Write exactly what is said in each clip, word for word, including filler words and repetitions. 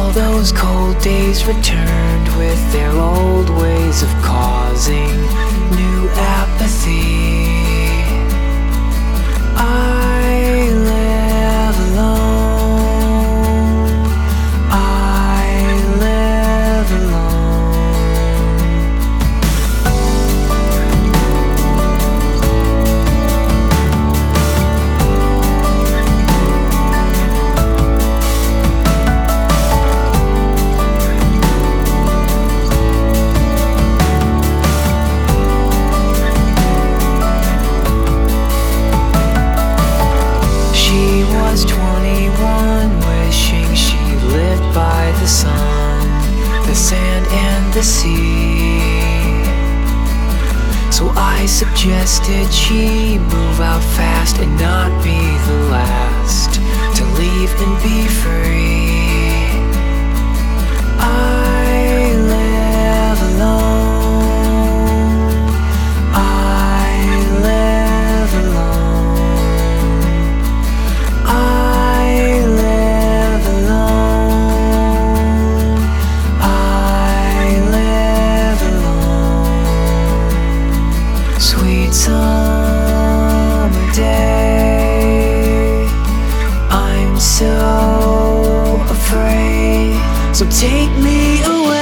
All those cold days returned with their old ways of causing new apathy. I live alone. I live alone. She was twenty-one, wishing she lived by the sun, the sand and the sea. So I suggested she move out fast and not be the last to leave and be free. I live alone. I live alone. I live alone. I live alone. Sweet summer day, I'm so afraid, so take me away.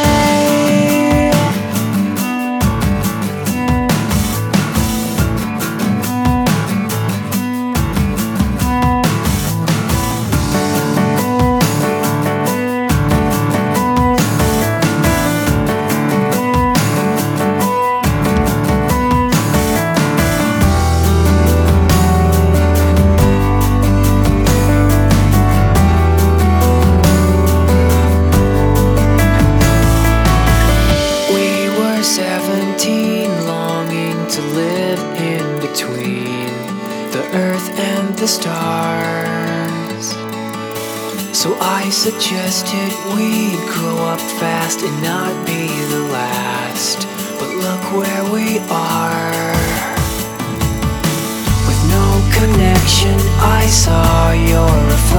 Seventeen, longing to live in between the earth and the stars. So I suggested we'd grow up fast and not be the last. But look where we are. With no connection, I saw your reflection